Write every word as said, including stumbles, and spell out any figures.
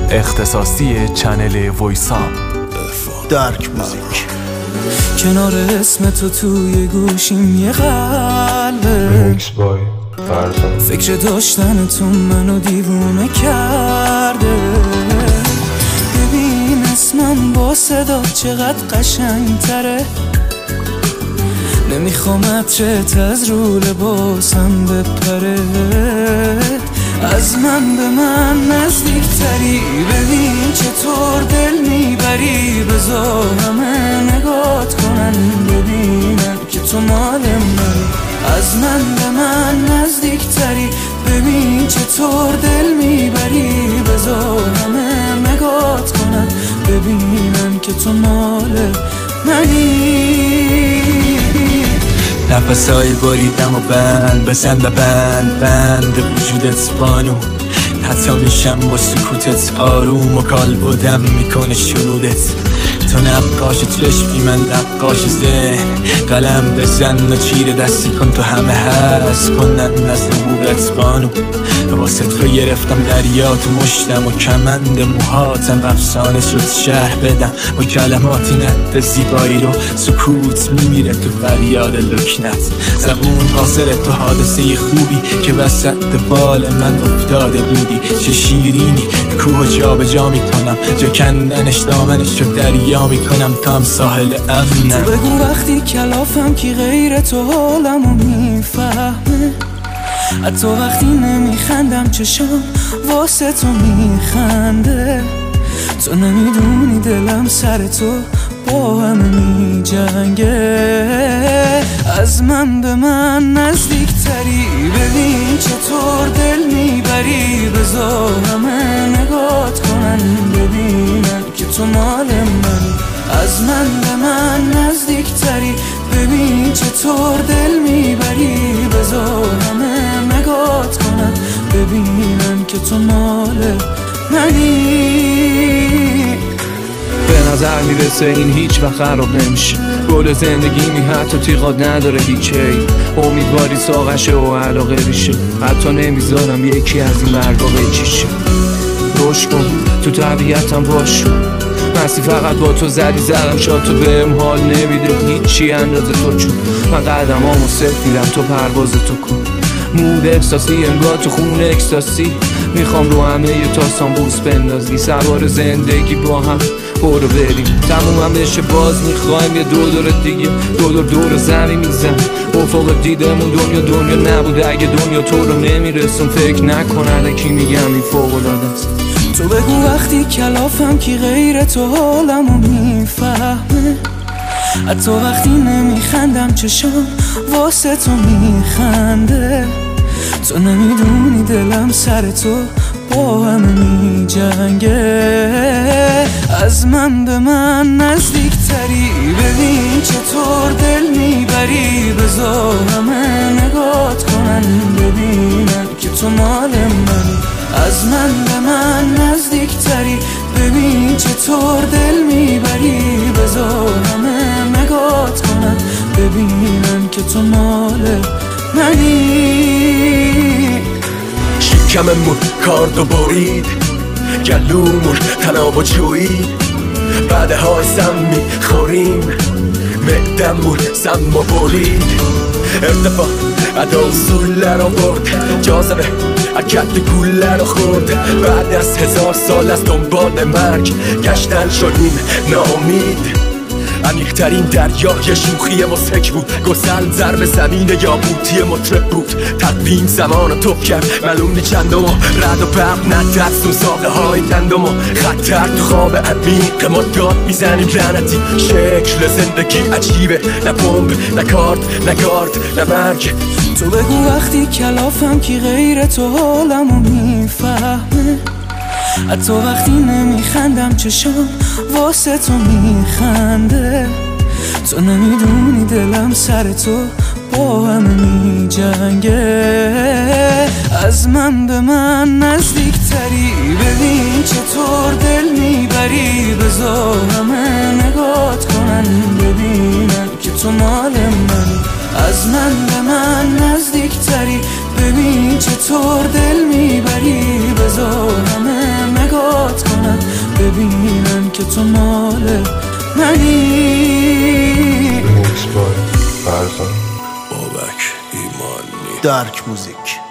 اختصاصی چنل وایسا دارک موزیک. کنار اسم تو توی گوشیم یه قلبه، میکس بای فرزان. فکر داشتن تو منو دیوونه کرده. ببین اسمم با صدا چقدر قشنگ تره، نمیخوام عطرت از رو لباسم بپره. از من به من نزدیک تری، ببین چطور دل میبری. بذار همه نگات کنن ببینن که تو مال منی. از من به من نزدیک تری، ببین چطور دل میبری. بذار همه نگات کنن ببینن که تو مال منی. نفسای بریدم و بند بزن و بند بند وجودت بانو. حتی میشم با سکوتت آروم و کال بودم میکنه شنودت. تو نقاش چشمی من نقاش ذهن، قلم بزن و چیر دستی کن تو همه هست کنن از نبوغت بانو. واسه تو گرفتم دریا تو مشتم و کمند موهاتم افسانه شد شهر بدم با کلماتی نت زیبایی رو. سکوت میمیره تو فریاد لکنت، زبون قاصر تو حادثه خوبی که وسط بال من افتاده بودی. چه شیرینی کوه جا به جا میکنم، جا کندنش دامنش رو دریا میکنم تا هم ساحل امنم. تو بگو وقتی کلافم کی غیر تو حالمو میفهمه. حتی وقتی نمیخندم چشام واسه تو میخنده. تو نمیدونی دلم سر تو با همه میجنگه. از من به من نزدیک تری، ببین چطور دل میبری. بذار همه نگات کنن ببینن که تو مال منی. از من به من نزدیک تری، ببین چطور دل میبری. بذار همه نگات کنن ببینن که تو مال منی. به نظر میرسه این هیچ وقت خراب نمیشه. گل زندگی می حتی تیغات نداره هیچی. امیدواری ساقشه و علاقه ریشه. حتی نمیذارم یکی از این برگا بچیشه. روش کن تو طبیعتم باش، مسی فقط با تو زدی زدم شاد. تو بهم حال نمیده هیچی اندازه تو، چون من قدمامو سفیدم تو پرواز تو کن. مود احساسی انگار تو خون اکستاسی، میخوام رو همه یه تاسان بوس بندازی. سوار زندگی با هم برو بریم تمومم بشه باز میخوایم یه دور دور دیگه. دور دور دور زمین میزن افق دیدمون دنیا دنیا نبوده اگه دنیا تو رو نمیرسون. فکر نکنه کی میگم این فوق العاده است. تو بگو وقتی کلافم کی غیر تو حالمو میفهمه. حتی وقتی نمیخندم چشام واسه تو میخنده. تو نمیدونی دلم سر تو با همه میجنگه. از من به من نزدیک تری، ببین چطور دل میبری. بذار همه نگات کنن ببینن که تو مال منی. از من به من نزدیک تری، ببین چطور دل میبری. بذار همه نگات کنن ببینن که تو مال منی. شکممون کارد و برید، گلومون تناب و جوید. بعد های سم میخوریم، معدمون سم و برید. ارتفاع ادا اصوله رو برد، جاذبه حرکت گوله رو خورد. بعد از هزار سال از دنبال مرگ گشتن شدیم ناامید. عمیق‌ترین دریای شوخی مسحک بود، گسل ضرب زمین یابوتی مطرب بود. تقویم زمان رو توف کرد معلوم چندم و رد و برق نترسون ساقه های گندم و خطر تو خواب عمیق ما داد میزنیم لعنتی. شکل زندگی عجیبه، نه بمب نه کارد نه گارد نه مرگ. تو بگو وقتی کلافم کی غیر تو حالمو میفهمه. حتی وقتی نمیخندم چشام واسه تو میخنده. تو نمیدونی دلم سر تو با همه میجنگه. از من به من نزدیک تری، ببین چطور دل میبری. بذار همه نگات کنن ببینن که تو مال منی. از من به من نزدیک تری، ببین چطور دل میبری. بذار همه نگات کنن ببینن که تو مال منی. Mixed by Farzan. درک موزیک.